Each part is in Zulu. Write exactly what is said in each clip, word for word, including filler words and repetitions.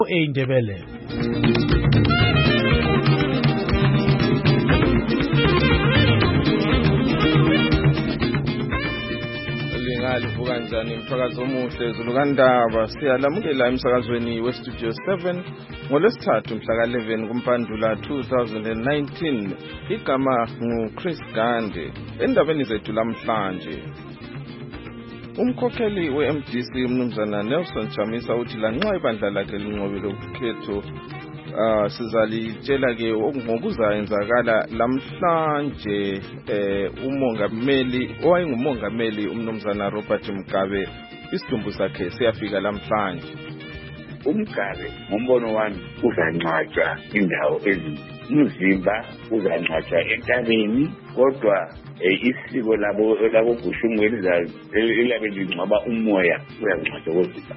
eindebele. Livuka njani mphakazi omuhle zulukandaba siyalamukela emsakazweni westudio seven ngolwesithathu mhla ka eleven kumpandula two thousand nineteen. Igama nguChris Gande. Endabeni zethu lamhlanje, umkhokheli we-M D C umnumzana Nelson Chamisa uthi lanxa ibandla lakhe linqobile ukhetho Uh, sizalitshela ke ngokuzayenzakala lamhlanje eh, umongameli owayengumongameli umnumzana Robert Mugabe isidumbu sakhe siyafika lamhlanje. uMgabe ngombono wami uzangcwatshwa indawo ezimzimba, uzangcwatshwa entabeni, kodwa eh, isiko labo labo Bushungweni elabe lingcwaba umoya uyangcwatshwa kodwa.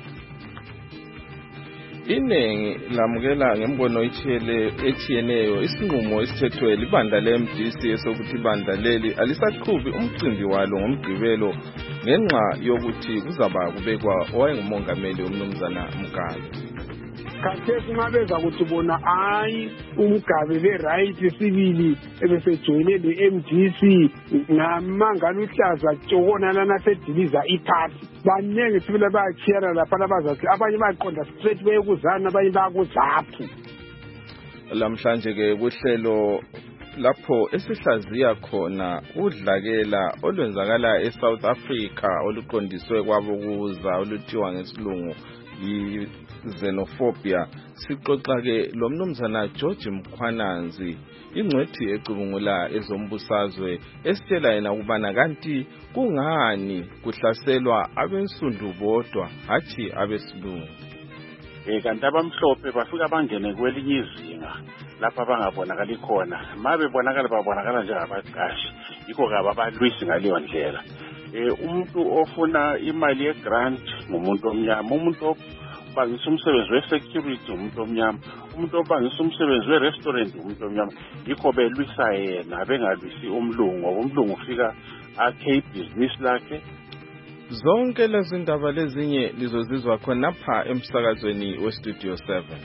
Iningi lamukela ngembono ithiyele ethiyeneyo isinqumo esithethwe libandla le-M D C esokuthi ibandla leli alisaqhubi umcimbi walo ngomgqibelo ngenxa yokuthi kuzaba kubekwa owayengumongameli umnumzana Mugabe. Khathesi ngabeza ukuthi bona hayi uMgabe be-right sibili ebesejoyine le-M D C ngamangala uhlaza tshokona nasediliza iphathi. Baningi sibili bayachiyana lapha labazathi abanye bayaqonda straight bayekuzana abanye bayakuzaphu. Lamhlanje ke kuhlelo lapho esihlaziya khona udlakela olwenzakala eSouth Africa oluqondiswe kwabokuza oluthiwa ngesilungu i-xenophobia, sixoxa ke lo mnumzana George Mkhwananzi, ingcwethi ecubungula ezombusazwe, esitshela yena ukubana kanti kungani kuhlaselwa abensundu bodwa hathi abesilungu. Eh kanti abamhlophe bafika bangene kwelinye izinga lapha abangabonakali khona, mabe bonakala babonakala njengabaqashi, yikho ke abalwisi ngaleyo ndlela. Eh umuntu ofuna imali yegrant ngumuntu omnyama, umuntu obangisa umsebenzi we-security umuntu omnyama, umuntu obangisa umsebenzi we-restaurant umuntu omnyama, yikho belwisa yena bengalwisi umlungu. Umlungu ufika akhe ibhizinisi lakhe. Zonke lezi ndaba lezinye lizozizwa khonapha emsakazweni westudio seven.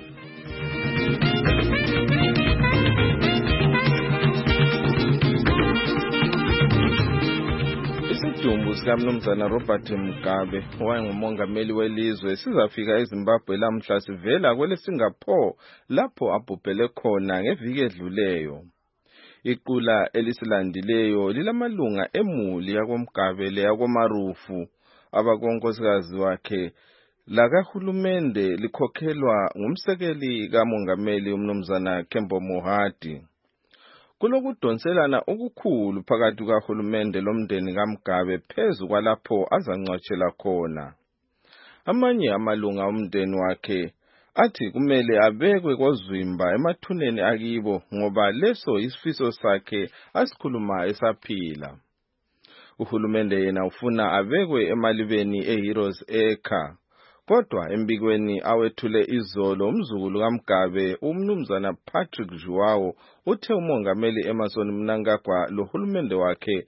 Isidumbu sikamnumzana Robert Mugabe owayengumongameli welizwe sizafika eZimbabwe lamhla sivela kwele Singapore lapho abhubhele khona ngeviki edluleyo. Iqula elisilandileyo lilamalunga emuli yakoMgabe leyakoMarufu, abakonkosikazi wakhe lakahulumende likhokhelwa ngumsekeli kamongameli umnumzana Kembo Mohadi. Kulokudonselana okukhulu phakathi kahulumende lomndeni kaMgabe phezu kwalapho azangcwatshela khona. Amanye amalunga omndeni wakhe athi kumele abekwe kozwimba emathuneni akibo ngoba leso isifiso sakhe asikhuluma esaphila. Uhulumende yena ufuna abekwe emalibeni eHeroes Acre, kodwa embikweni awethule izolo umzukulu kaMgabe umnumzana Patrick Juwawo uthe umongameli Emmerson Mnangagwa lohulumende wakhe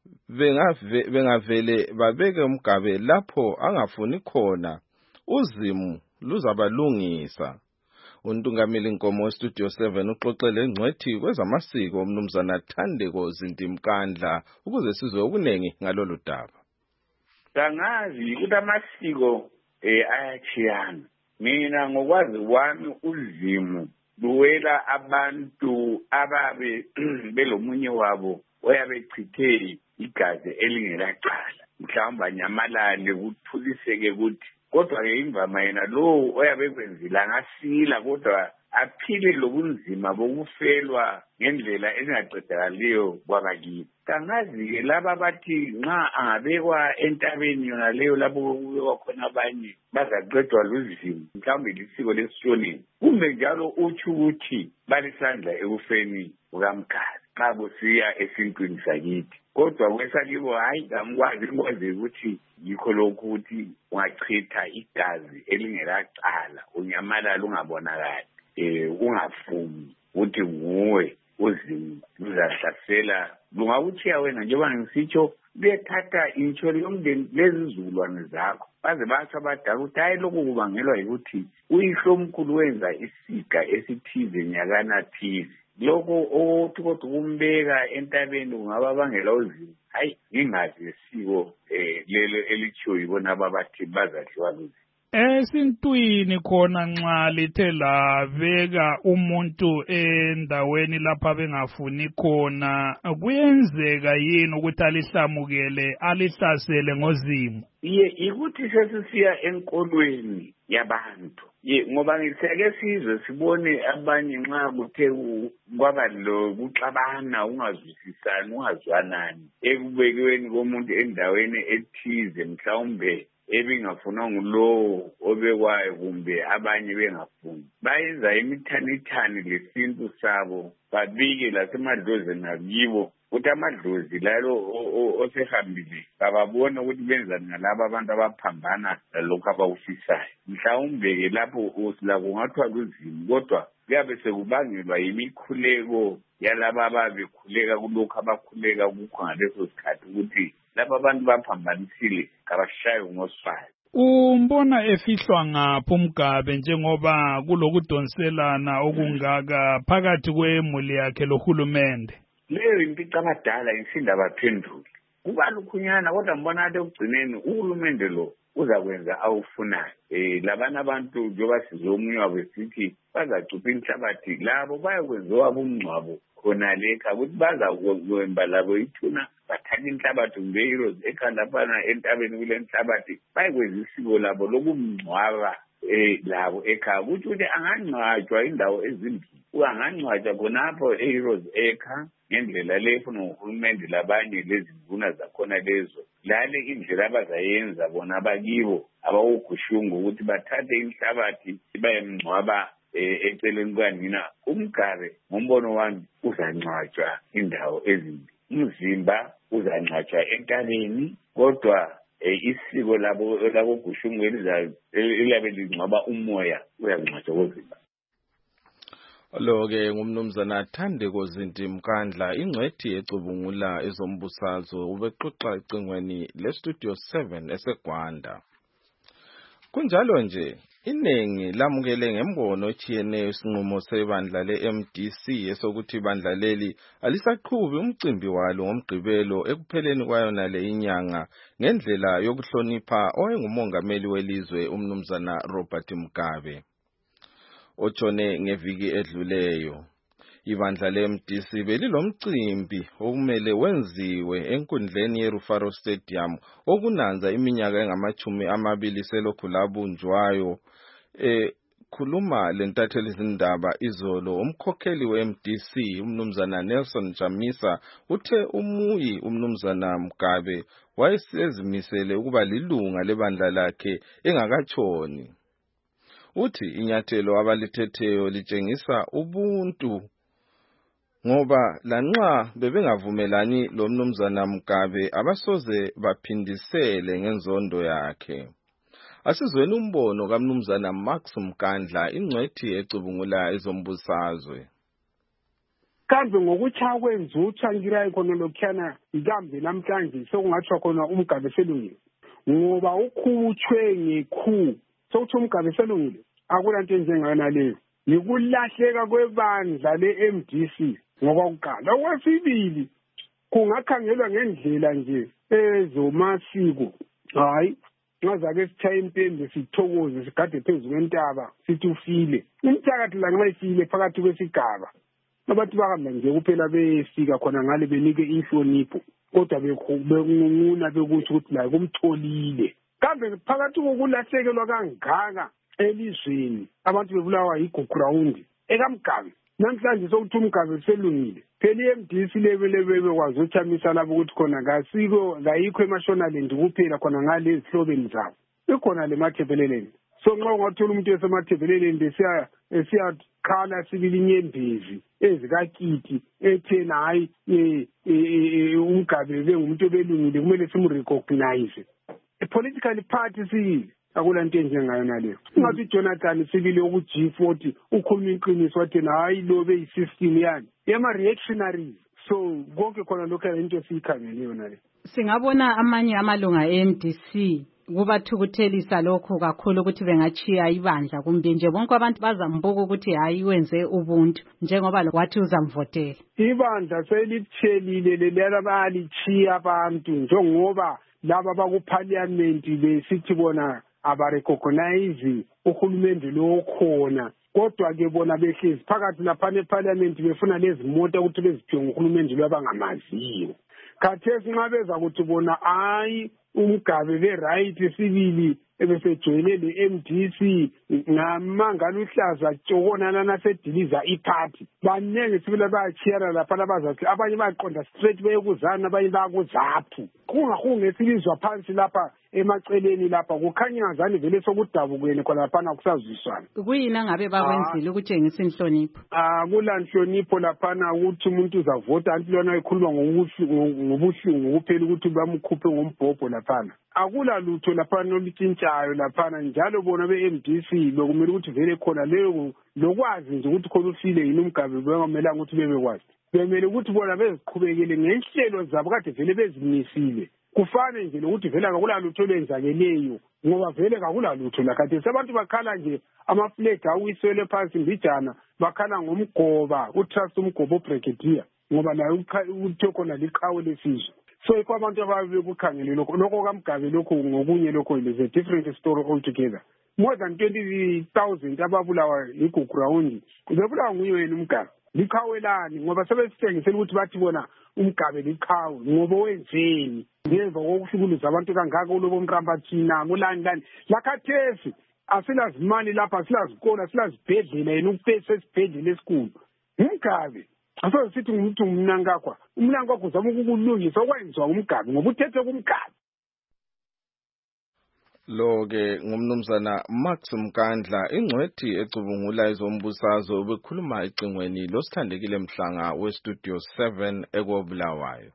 bengavele babeke uMgabe lapho angafuni khona, uzimu luzabalungisa. Untungameli Nkomo westudio seven uxoxele ngcwethi kwezamasiko umnumzana Thandeko Zindimkandla ukuze sizwe okunengi ngalolu daba. Kangazi ukuthi amasiko eh ayachiyana. Mina ngokwazi wami uzimu luwela abantu ababe belomunye wabo oyabechithe igazi elingelaqala, mhlawumbe nyamalale kuthuliseke ukuthi kodwa ke imvama yena lo oyabekwenzile angasila kodwa aphile lobunzima bokufelwa ngendlela engaqedakaliyo kwabakithi. Kangazi ke laba bathi nxa angabekwa entabeni yona leyo lapho kubekwa khona abanye bazaqedwa luzimo, mhlawumbe lisiko lesishonini, kumbe njalo uthi ukuthi balisandla ekufeni kukaMgabe xa kusiya esintwini sakithi. Kodwa kwesakibo hayi angikwazi ngikwazi ukuthi yikho lokhu ukuthi ungachitha igazi elingelaqala unyamalala ungabonakali, eh ungafumi uthi nguwe uzimu luzahlasela lungakuthiya wena njengoba ngisitsho bethatha intsho yomndeni lezizulwane zakho baze batsho abadala ukuthi hayi lokhu kubangelwa yikuthi uyihlomkhulu wenza isiga esithize nyakana thize lokho othi kodwa ukumbeka entabeni kungaba bangela uzimo hayi ngingazi isiko eh lelo elitshiwo yibona ababathi bazadliwa luzi. Esintwini khona nxa lithe laveka umuntu endaweni lapha bengafuni khona kuyenzeka yini ukuthi alihlamukele alihlasele ngozimo? Ye ikuthi sesisiya enkolweni yabantu ye ngoba ngiseke sizwe sibone abanye nxa kuthe kwaba lo kuxabana ungazwisisani ungazwanani ekubekweni komuntu endaweni ethize mhlawumbe ebingafuna ngulowo obekwayo kumbe abanye bengafuni bayenza imithanithani lesintu sabo babike lasemadlozini akibo ukuthi amadlozi lalo osehambile bababona ukuthi benzani ngalabo abantu abaphambana lalokho abakufisayo mhlawumbe-ke lapho la kungathiwa luzimo kodwa kuyabe sekubangelwa yimikhuleko yalaba ababekhuleka kulokhu abakhuleka kukho ngaleso sikhathi ukuthi laba abantu baphambanisile kabashaye ngoswayo. Umbona efihlwa ngaphi uMgabe njengoba kulokudonselana okungaka phakathi kwemuli yakhe lohulumende? Leyo impica abadala insinda baphendule kuba lukhunyana kodwa mbona ade ugcineni uhulumende lo uzakwenza awufunayo eh labana abantu njoba sizomunye wabo sithi bazacupha inhlabathi labo bayakwenziwa abumncwabo khona lekha ukuthi baza kwemba labo ithuna bathatha inhlabathi kumbe heroes ekhanda lapha entabeni kule nhlabathi bayekwenza isiko labo lokumncwaba eh labo ekhaya ukuthi ukuthi angangcwatshwa indawo ezimbili angangcwatshwa khonapho eheroes ekha ngendlela lefuna uhulumende labanye lezinduna zakhona lezo lale indlela abazayenza bona abakibo abawugushungu ukuthi bathathe inhlabathi bayemncwaba eceleni kwanina uMgabe ngombono wami uzangcwatshwa indawo ezimbili umzimba uzangcwatshwa entabeni kodwa isiko labo lakogushungu elizabe lingcwaba umoya uyangcwatshwa kozimba. Lo-ke ngumnumzana Thandeko Zinti Mkandla ingcwethi ecubungula ezombusazwe ubexoxa ecingweni lestudio seven eseGwanda. Kunjalo nje inengi lamukele ngembono etshiyeneyo isinqumo sebandla le-M D C esokuthi ibandla leli alisaqhubi umcimbi walo ngomgqibelo ekupheleni kwayona le inyanga ngendlela yokuhlonipha owayengumongameli welizwe umnumzana Robert Mugabe otshone ngeviki edluleyo. Ibandla le-M D C belilomcimbi okumele wenziwe enkundleni yeRufaro Stadium okunanza iminyaka engamachumi amabili selokhu labunjwayo. E khuluma lentatheli zindaba izolo umkhokheli we-M D C umnumzana Nelson Chamisa uthe umuyi umnumzana Mugabe wayesezimisele ukuba lilunga lebandla lakhe engakatshoni. Uthi inyathelo abalithetheyo litshengisa ubuntu ngoba lanxa bebengavumelani lo mnumzana Mugabe abasoze baphindisele ngenzondo yakhe. Asizweni umbono kaMnumzana Max Mkandla ingcwethi ecubungula ezombusazwe. Kambe ngokutsha kwenzutsha ngirayi khona lokhana ikambe namhlanje sokungathwa khona uMgabe selungile ngoba ukhutshwe ngekhu sokuthi uMgabe selungile akulanto njengana leyo nikulahleka kwebandla le-M D C ngoba uqala okwesibili kungakhangelwa ngendlela nje ezomasiko hayi ngazake sithaye impembe sithokoze sigade phezu kwentaba sithi ufile umthakathi la nxa ifile phakathi kwesigaba abantu bahamba nje kuphela befika khona ngale benike inhlonipho kodwa bekunquna bekuthi ukuthi la kumtholile kambe phakathi kokulahlekelwa kangaka elizweni abantu bebulawa yigugurawundi ekamgabe namhlanje sokuthi uMgabe selungile phela i-M D C lebelebe bekwazi uChamisa labo ukuthi khona ngasiko ngayikho eMashonaland kuphela khona ngale ezihlobeni zabo ikhona le mathebeleleni so nxa ungathola umuntu esemathebeleleni besiya esiyakhala sibili inyembezi ezikakiti ethena hayi uMgabe bengumuntu obelungile kumele simrecognize a political party siyile akulanto enjengayo naleyo ungathi Jonathan sibili oku G forty ukhuluma iqiniso wathi hayi lo beyisystem yani yema reactionaries so konke khona lokho into esiyikhangeleyo nale. Singabona amanye amalunga e-M D C kubathukuthelisa lokho kakhulu ukuthi bengachiya ibandla kumbe nje bonke abantu bazambuka ukuthi hayi wenze ubuntu njengoba wathi uzamvotela. Ibandla selithelile lelala bayalichiya abantu njengoba laba bakuparliament besithi bona abarecognize uhulumende lo khona. Kodwa ke bona behlezi phakathi lapha eParliament befuna lezi moto ukuthi beziphiwe nguhulumende lwabangamaziyo. Khathesi nxa beza ukuthi bona hayi umgabe be-right sibili ebesejoyine le-M D C ngamanga luhlaza tshokona nasediliza iphathi. Banenge sibila bayachiyana lapha labazathi abanye bayaqonda straight beyekuzana abanye bayakuzaphu. Kungahunge silizwa phansi lapha emaceleni lapha kukhanya ngazani vele sokudabukene khona lapha kusazwiswana. Kuyina ngabe bakwenzile ukutshengisa inhlonipho? Ah kula nhlonipho lapha ukuthi umuntu uzavota anti lona ekhuluma ngobuhlungu kuphela ukuthi bamkhuphe ngombhobho lapha. Akula lutho lapha nolitshintshayo lapha njalo bona be-M D C bekumele ukuthi vele khona leyo lokwazi nje ukuthi khona ufile yini umgabe bengamelanga ukuthi bebekwazi. Bemele ukuthi bona beziqhubekele ngenhlelo zabo kade vele bezimisile. Kufane nje lokuthi vele akula lutho lwenzakeleyo ngoba vele akula lutho la kade abantu bakhala nje amaflag awisele phansi mbijana bakhala ngomgoba utrust umgobo brigadier ngoba nayo uthe khona liqhawe lesizwe. So ikho abantu ababe kukhangele lokho lokho kaMgabe lokho ngokunye lokho is a different story altogether. More than twenty thousand ababulawa iguground ubebulawa nguye yena umgabe. Liqhawelani ngoba sebesithengisela ukuthi bathi bona umgabe liqhawe ngoba wenzeni ngemva kokuhlukuza abantu kangaka ulobo mrambathina ngolani lani lakhathesi asilazimali lapha asilazikona asilazibhedlela yena ukuphethe esibhedlela esikhulu umgabe aso sithi umuntu umnankakwa umnankakho uzama ukukulungisa okwenziwa umgabe ngoba uthethe kumgabe. Lo ke ngumnumzana Max Mkandla ingcwethi ecubungula izombusazwe bekhuluma ecingweni losithandekile Mhlanga we Studio seven ekobulawayo.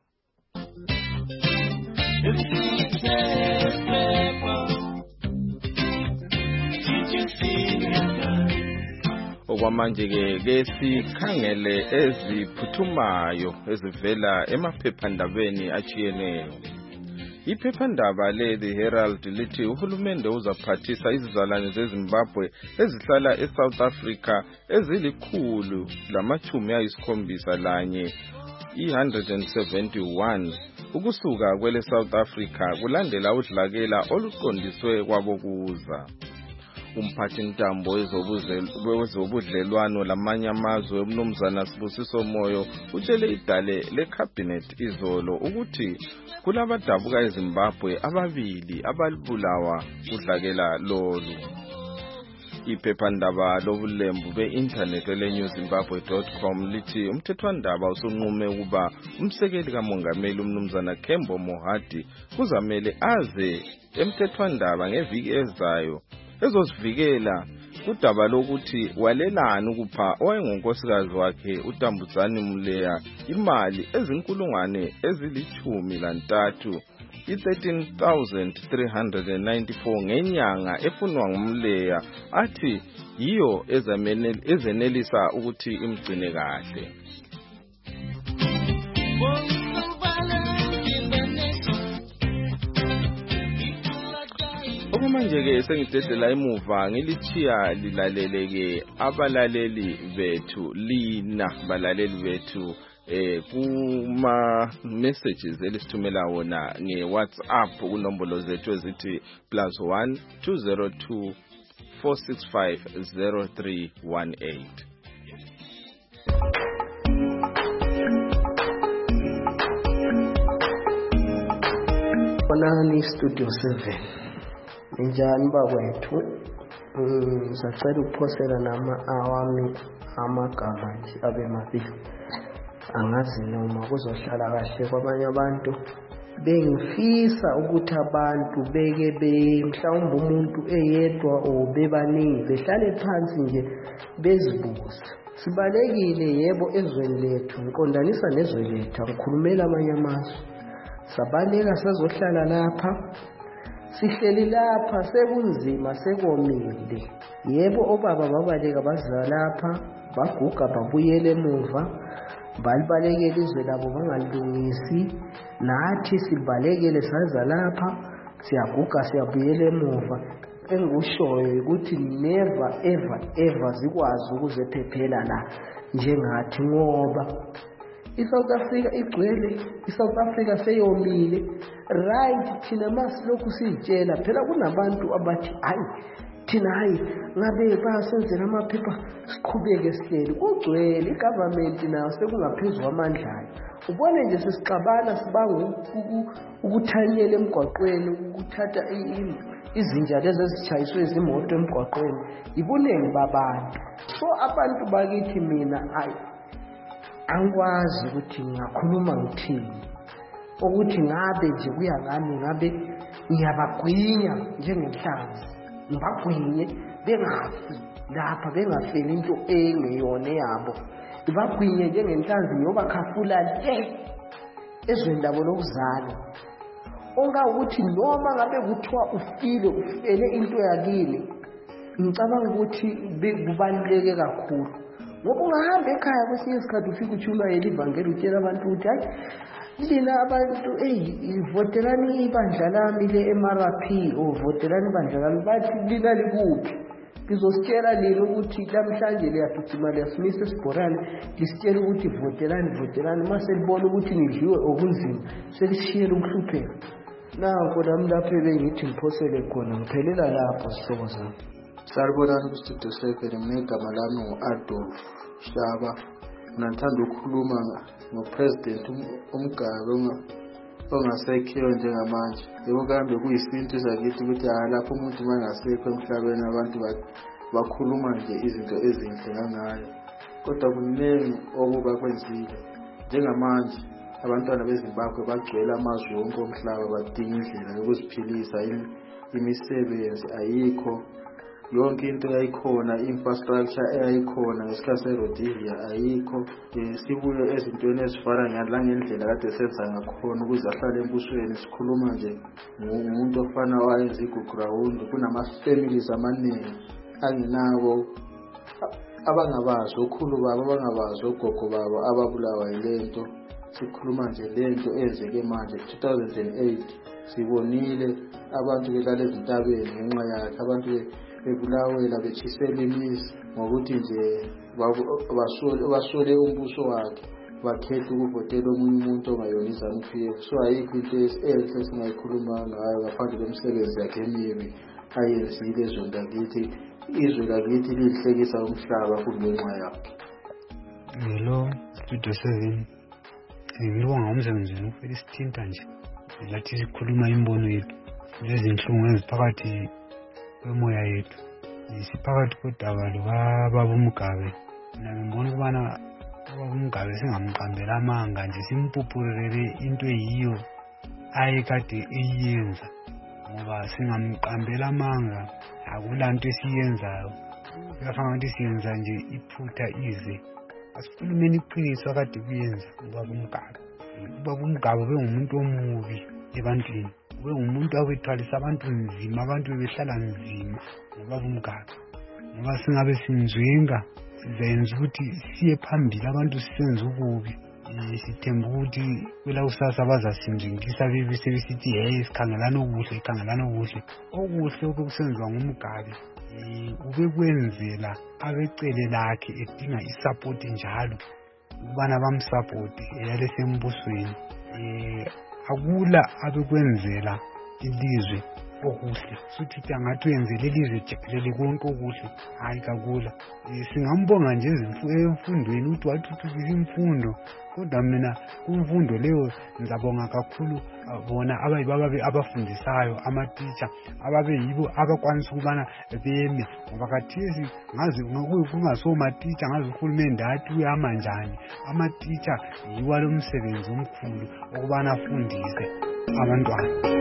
Okwamanje ke ke sikhangele eziphuthumayo ezivela emaphephandabeni achiyeneyo. Iphephandaba le The Herald lithi uhulumende uzaphathisa izizalwane zeZimbabwe ezihlala eSouth Africa ezilikhulu lamachumi ayisikhombisa lanye one hundred seventy-one ukusuka kwele South Africa kulandela udlakela oluqondiswe kwabokuza. Umphathi ntambo wezobudlelwano lamanye amazwe umnumzana Sibusiso Moyo utshele idale lecabinet izolo ukuthi kulabadabuka eZimbabwe ababili abalibulawa udlakela lolu. Iphephandaba lobulembu be-internet ele new zimbabwe dot com lithi umthethwandaba usunqume ukuba umsekeli kamongameli umnumzana Kembo Mohadi kuzamele aze emthethwandaba ngeviki ezayo ezosivikela udaba lokuthi walelana ukupha owayengunkosikazi wakhe uTambuzani Muleya imali ezinkulungwane ezilithumi lantathu i-thirteen thousand three hundred ninety-four ngenyanga efunwa nguMleya athi yiyo ezenelisa ukuthi imgcine kahle. Okumanje ke sengidedela emuva ngilichiya lilaleleke abalaleli bethu lina balaleli bethu eh kuma messages elisithumela wona nge WhatsApp kunombolo zethu ezithi plus one two zero two four six five zero three one eight. Bonani Studio seven. Njani bakwethu? Mm, sacela ukuphosela nama awami amagama nje abe mabili. Angazi noma kuzohlala kahle kwabanye abantu. Bengifisa ukuthi abantu beke be mhlawumbe umuntu eyedwa o bebaningi behlale phansi nje bezibuza. Sibalekile yebo ezweni lethu ngiqondanisa nezwe lethu ngikhulumela amanye amazwe. Sabaleka sazohlala lapha. Sihleli lapha sekunzima sekomile. Yebo obaba babaleka baza lapha baguga babuyele emuva. Balibalekele izwe labo bangalungisi nathi sibalekele saza lapha siyaguga siyabuyela emuva. Engikushoyo ukuthi never ever ever zikwazi ukuzephephela la njengathi ngoba iSouth Africa igcwele, iSouth Africa seyomile. Right, thina masilokhu siyitshela phela kunabantu abathi hayi thina hayi ngabe basenzela amaphepha siqhubeke sihleli. Kugcwele igovernment nayo sekungaphezulu kwamandla ayo. Ubone nje sesixabana sibanga ukuthanyela emgwaqweni, ukuthatha izinja lezi ezitshayiswe izimoto emgwaqweni ibuningi babantu. So abantu bakithi mina hayi angikwazi ukuthi ngiyakhuluma ngithini, ukuthi ngabe nje kuya ngami ngabe ngiyabagwinya njengenhlanzi, ngibagwinye bengafi lapha, bengafeli into engeyona yabo, ngibagwinye njengenhlanzi ngiyobakhafula le ezweni labo lokuzalwa. Ongawukuthi noma ngabe kuthiwa ufile ufele into yakini, ngicabanga ukuthi kubaluleke kakhulu ngoba ungahamba ekhaya kwesinye isikhathi ufike utshumayela ivangeli utshela abantu ukuthi hayi lina abantu eyi votelani ibandla lami le-M R P o votelani ibandla lami, bathi lina likuphi? Ngizositshela lini ukuthi namhlanje liyagijima liyasimisa esibhorane lisitshela ukuthi votelani votelani, mase libona ukuthi nidliwe okunzima selishiyela ukuhlupheka. Nanko nami lapho bengithi ngiphosele khona ngiphelela lapho sihlobo zami. Saribonani kustudio seven, ngegama lami ngu-Adolf Shaba. Ngithanda ukukhuluma ngopresident uMgabe ongasekhiyo njengamanje. Yebo kambe kuyisinto sakithi ukuthi lapho umuntu mangasekho emhlabeni abantu bakhuluma nje izinto ezinhle nganayo, kodwa kuningi okuba kwenzile. Njengamanje abantwana beZimbabwe bagcwele amazwe wonke omhlaba badinga indlela yokuziphilisa, imisebenzi ayikho, yonke into yayikhona, infrastructure eyayikhona ngesikhathi seRhodesia ayikho. Sibuye ezintweni ezifana ngendlela kade senza ngakhona ukuze ahlale embusweni. Sikhuluma nje ngumuntu ofana wayenza igugurawundi, kunama-families amaningi angenabo abangabazi okhulu babo, abangabazi ogogo babo ababulawa yilento. Sikhuluma nje lento ezeke manje two thousand eight sibonile abantu belala ezintabeni ngenxa yakhe, abantu bebulawela bechisela imizi ngokuthi nje basole umbuso wakhe, bakhetha ukuvotela omunye umuntu ongayona iZANU-P F. So ayikho into enhle singayikhuluma ngayo ngaphandle kwemisebenzi yakhe emibi ayenzile ezweni lakithi. Izwe lakithi lihlekisa umhlaba kungenxa yakhe. Hello Studio seven, ngibonga umsebenzini ufela isithinta nje lathi sikhuluma imbono yethu lezi inhlungu eziphakathi kwemoya yethu, siphakathi kodaba lukababa uMgabe. Mina ngibona ukubana ubaba uMgabe singamqambela amanga nje, simpuphurele into eyiyo ayekade eyiyenza, ngoba singamqambela amanga akula nto esiyenzayo. Kuyafana ukuthi siyenza nje iphutha ize, asikhulumeni iqiniso akade kuyenza ubaba uMgabe. Ubaba uMgabe bengumuntu omubi ebantwini, bengumuntu awethwalisa abantu nzima, abantu bebehlala nzima ngobaba uMgabe. Ngoba singabe sinzwenga sizayenza ukuthi siye phambili, abantu sisenze ububi, sithemba ukuthi kwela kusasa bazasinjingisa bebe sebesithi hey sikhangelana okuhle sikhangelana okuhle. Okuhle okusenziwa nguMgabe ubekwenzela abecele lakhe edinga isupport njalo ukubana bamsupport eyalese embusweni. Akula abekwenzela ilizwe okuhle, suthi angathi wenzele ilizwe jikelele konke okuhle, hayi kakula. Singambonga nje emfundweni ukuthi wathuthukisa imfundo, kodwa mina kumfundo leyo ngizabonga kakhulu bona abayibaba abafundisayo, ama-teacher ababe yibo abakwanisa ukubana beme, ngoba khathesi ngaze kungasoma-teacher ngaze uhulumende athi uyahamba njani. Ama-teacher yiwo lo msebenzi omkhulu ukubana afundise abantwana.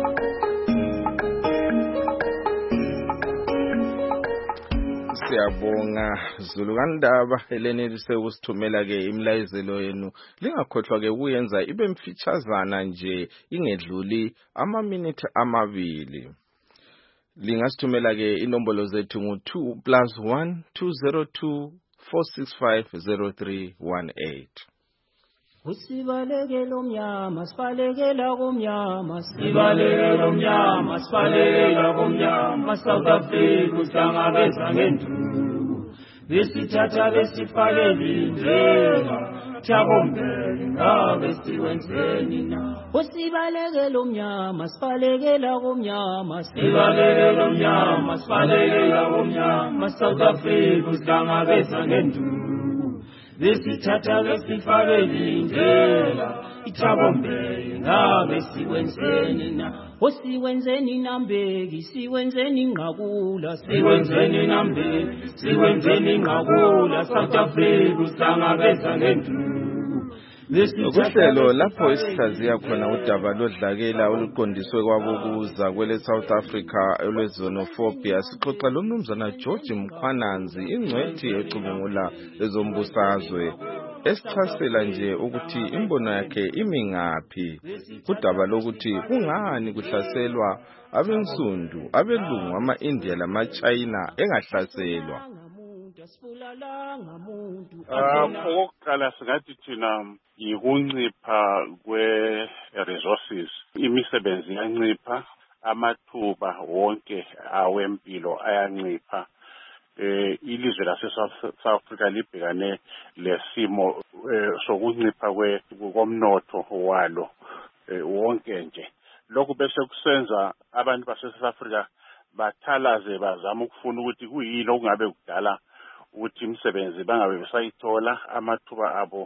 Siyabonga Zulu kaNdaba elenelise ukusithumela ke imlayezelo yenu. Lingakhohlwa ke ukuyenza ibe mfitshazana nje, ingedluli ama-minute amabili. Lingasithumela ke inombolo zethu ngu two plus one two zero two four six five zero three one eight. Usibalekela umnyama sibalekela kumnyama sibalekela umnyama sibalekela kumnyama South Africa uhlangabeza ngenduku besithatha besifakela indlela Chabombele ngabe siwenzeni na Usibalekela umnyama sibalekela kumnyama sibalekela umnyama sibalekela kumnyama South Africa uhlangabeza ngenduku besithatha besifakela indlela Chabombele ngabe siwenzeni na Osiwenzeni nambeki siwenzeni ngqakula siwenzeni nambeki siwenzeni ngqakula South Africa uhlangabeza ngenduku Ukuhlelo lapho isihlaziya khona udaba lodlakela oluqondiswe kwabokuza kwele South Africa olwezonofobia sixoxa lo mnumzana George Mkhwananzi ingcwethi ecubungula ezombusazwe esichasela nje ukuthi imbono yakhe imingaphi udaba lokuthi kungani kuhlaselwa abensundu abelungu ama-India lama-China engahlaselwa okokuqala singathi thina yikuncipha kwe-resources imisebenzi iyancipha amathuba wonke awempilo ayancipha eh ilizwe lase-South Africa libhekane lesimo sokuncipha komnotho walo wonke nje lokhu bese kusenza abantu base-South Africa bathalaze bazama ukufuna ukuthi kuyini okungabe kudala ukuthi imisebenzi bangabe besayithola amathuba abo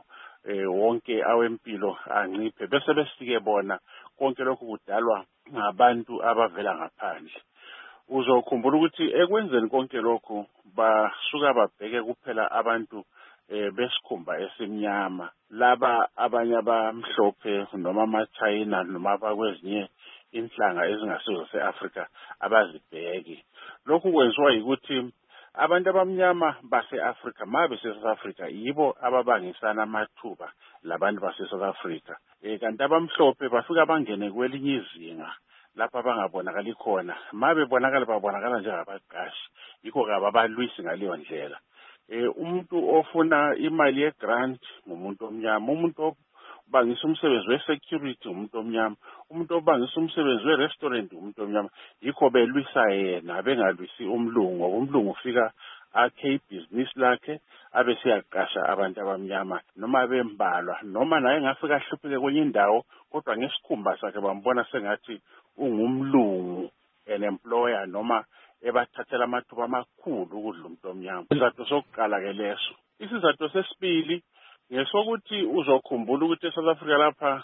wonke awempilo anciphe bese besike bona konke lokhu kudalwa ngabantu abavela ngaphandle uzokhumbula ukuthi ekwenzeni konke lokhu basuka babheke kuphela abantu besikhumba esimnyama laba abanye abamhlophe noma ama-China noma abakwezinye inhlanga ezingasizo se-Africa abazibheki lokhu kwenziwa ukuthi abantu abamnyama base-Africa mabe se-South Africa yibo ababangisana amathuba labantu base-South Africa eh kanti abamhlophe bafika bangene kwelinye izinga lapha bangabonakali khona mabe bonakala babonakala njengabaqashi yikho kaba balwisi ngaleyo ndlela eh umuntu ofuna imali ye-grant ngumuntu omnyama umuntu bangisa umsebenzi we-security umuntu omnyama umuntu obangisa umsebenzi we-restaurant umuntu omnyama yikho belwisa yena bengalwisi umlungu umlungu ufika akhe ibhizinisi lakhe abe siyaqasha abantu abamnyama noma bembalwa noma naye ngafika ahlupheke kwenye indawo kodwa ngesikhumba sakhe bambona sengathi ungumlungu an employer noma ebathathela amathuba amakhulu ukudla umuntu omnyama isizathu sokuqala ke leso isizathu sesibili ngesokuthi uzokhumbula ukuthi eSouth Africa lapha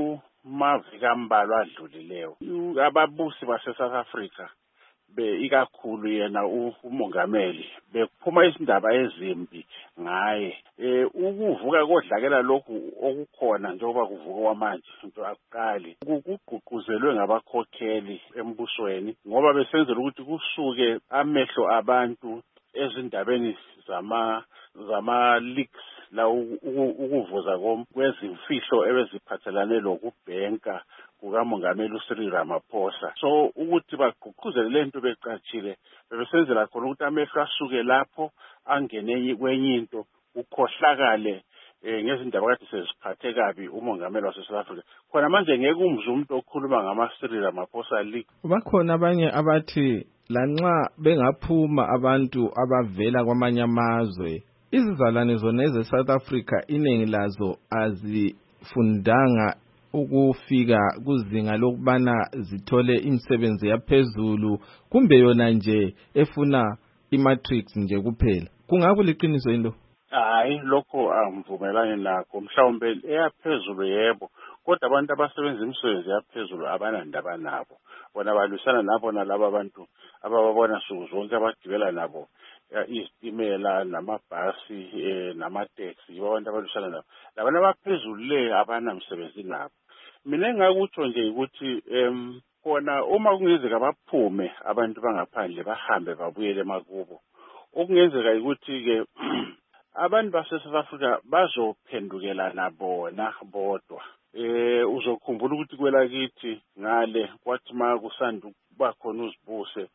kumaviki ambalwa adlulileyo ababusi base-South Africa be ikakhulu yena umongameli bekuphuma izindaba ezimbi ngaye eh ukuvuka kodlakela lokhu okukhona njengoba kuvuka kwamanje into akuqali ukugqugquzelwe ngabakhokheli embusweni ngoba besenzela ukuthi kusuke amehlo abantu ezindabeni zama zama leaks la ukuvuza kwezimfihlo ebeziphathelane lokubhenka kukamongameli uCyril Ramaphosa so ukuthi bagqugquzele lento becatshile bebesenzela khona ukuthi amehlo asuke lapho angene kwenye into ukhohlakale ngezindaba kade seziphathe kabi umongameli waseSouth Africa khona manje ngeke umzwe umuntu okhuluma ngama-Cyril Ramaphosa leak bakhona abanye abathi lanxa bengaphuma abantu abavela kwamanye amazwe izizalwane zona eze-South Africa iningi lazo azifundanga ukufika kuzinga lokubana zithole imisebenzi yaphezulu kumbe yona nje efuna imatrix nje kuphela kungakho liqiniso into hayi lokho angivumelani nakho mhlawumbe eyaphezulu yebo kodwa abantu abasebenza imisebenzi yaphezulu abanandaba nabo bona balwisana nabo nalabo abantu abababona suku zonke abagibela nabo izitimela namabhasi nama-taxi abantu abalwisana nabo labantu abaphezulu le abanamsebenzi nabo mina engakutsho nje ukuthi em kona uma kungenzeka baphume abantu bangaphandle bahambe babuyele emakubo okungenzeka ukuthi ke abantu base-South Africa bazophendukelana bona bodwa eh uzokhumbula ukuthi kwelakithi ngale kwathi ma kusanda kuba khona uzibuse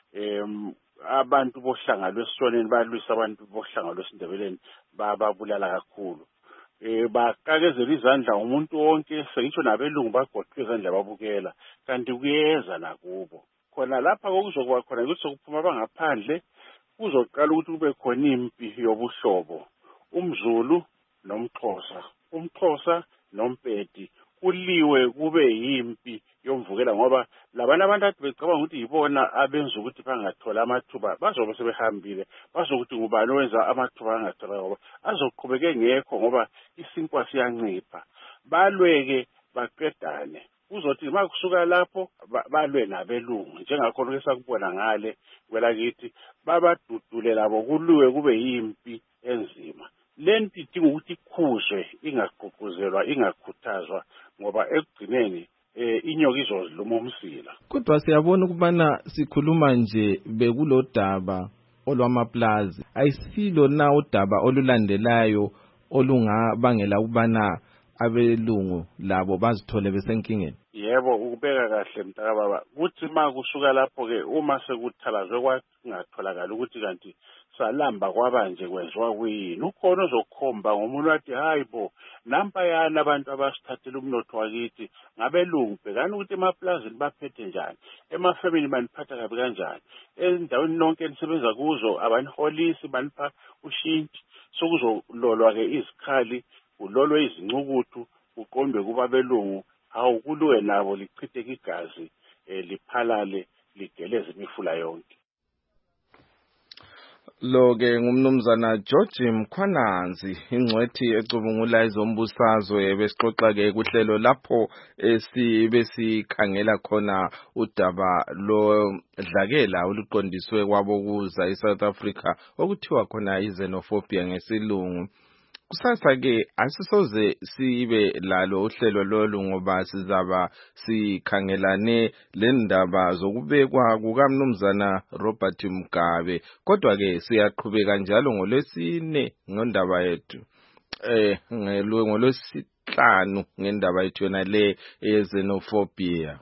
em abantu bohlanga lwesishoneni balwisa abantu bohlanga lwesindebeleni bababulala kakhulu eh bakakezela izandla umuntu wonke sengisho nabelungu bagoqwe izandla babukela kanti kuyeza nakubo khona lapha kokuzokuba khona ukuthi sokuphuma bangaphandle kuzoqala ukuthi kube khona impi yobuhlobo umZulu nomXhosa umXhosa noMpedi kuliwe kube yimpi yomvukela ngoba labana abantu athi becabanga ukuthi yibona abenza ukuthi bangathola amathuba bazobe sebehambile bazokuthi ngubani wenza amathuba angathola ngoba azoqhubeke ngekho ngoba isinkwa siyancipha balweke baqedane uzothi makusuka lapho balwe nabelungu njengakho ke sakubona ngale kwelakithi babadudule labo kuliwe kube yimpi enzima lento idinga ukuthi ikhuzwe ingagqugquzelwa ingakhuthazwa ngoba ekugcineni eh inyoka izoziluma umsila kodwa siyabona ukubana sikhuluma nje bekulodaba olwamaplazi ayisilo na udaba olulandelayo olungabangela ukubana abelungu labo bazithole besenkingeni yebo ukubeka kahle mntaka baba kuthi makusuka lapho ke uma sekuthalazwe kwangatholakala ukuthi kanti salamba kwabanje kwenziwa kuyini ukhona ozokhomba ngomuntu wathi hayibo nampa yana abantu abasithathela umnotho wakithi ngabelungu bhekani ukuthi emaplazini baphethe njani emafamily baniphatha kabi kanjani endaweni lonke enisebenza kuzo abaniholisi banipha ushintshi sokuzololwa ke izikhali kulolwe izincukuthu kuqombe kuba belungu awukuluwe nabo lichitheke igazi liphalale ligeleze imifula yonke lo ke ngumnumzana George Mkhwananzi ingcwethi ecubungula izombusazwe besixoxa ke kuhlelo lapho esibe sikhangela khona udaba lo dlakela oluqondiswe kwabokuza eSouth Africa okuthiwa khona iXenophobia ngesilungu kusasa ke asisoze sibe lalo uhlelo lolu ngoba sizaba sikhangelane lendaba zokubekwa kukaMnumzana Robert Mugabe kodwa ke siyaqhubeka njalo ngolwesine ngondaba yethu eh ngolwesihlanu ngendaba yethu yona le eXenophobia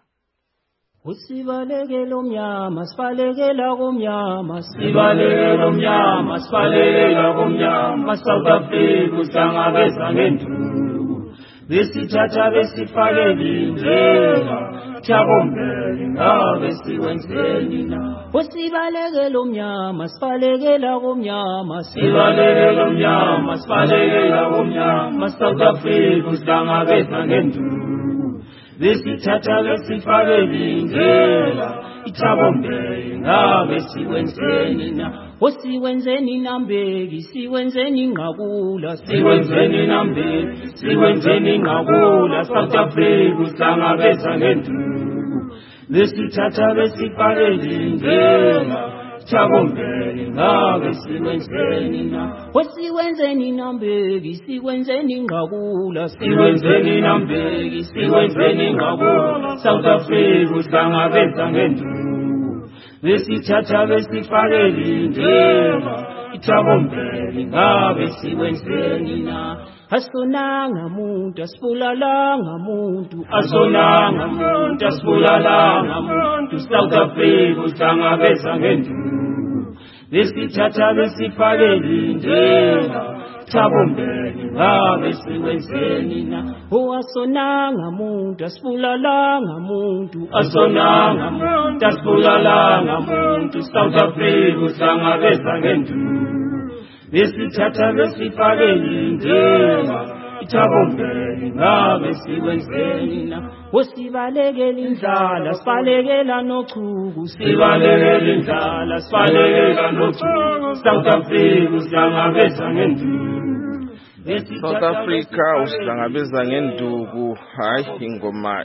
Usibalekela omnyama sibalekela komnyama sibalekela omnyama sibalekela komnyama South Africa uhlangabeza ngenduku besithatha besifake indlela Thabombele ngabe siwenzeni na Usibalekela omnyama sibalekela komnyama sibalekela omnyama sibalekela komnyama South Africa uhlangabeza ngenduku besithatha besifake indlela Thabombele ngabe siwenzeni na Osiwenzeni nambeki siwenzeni ngqakula siwenzeni nambeki siwenzeni ngqakula South Africa uhlangabeza ngenduku besithatha besifake indlela Thabombele ngabe siwenzeni na Osiwenzeni nambeki siwenzeni ngqakula siwenzeni nambeki siwenzeni ngqakula South Africa uhlangabeza ngenduku besithatha besifake indlela Thabombele ngabe siwenzeni na Asonanga muntu asibulalanga muntu asonanga muntu asibulalanga muntu South Africa uhlangabeza ngenduku besithatha besifake indlela Thabombele ngabe siwenzeni na Asonanga muntu asibulalanga muntu asonanga muntu asibulalanga muntu South Africa uhlangabeza ngenduku besithatha besifake indlela Thabombele ngabe siwenzeni na Osibalekela indlala sibalekela nochuku sibalekela indlala sibalekela nochuku South Africa uhlangabeza ngenduku South Africa uhlangabeza ngenduku hayi ingoma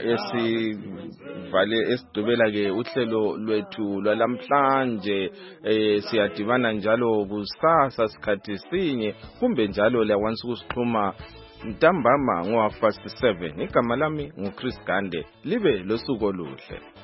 esivale esidubela ke uhlelo lwethu lwalamhlanje eh siyadibana njalo kusasa sikhathi sinye kumbe njalo la once kusixhuma ntambama ngo half past seven igama lami nguChris Gande libe losuku oluhle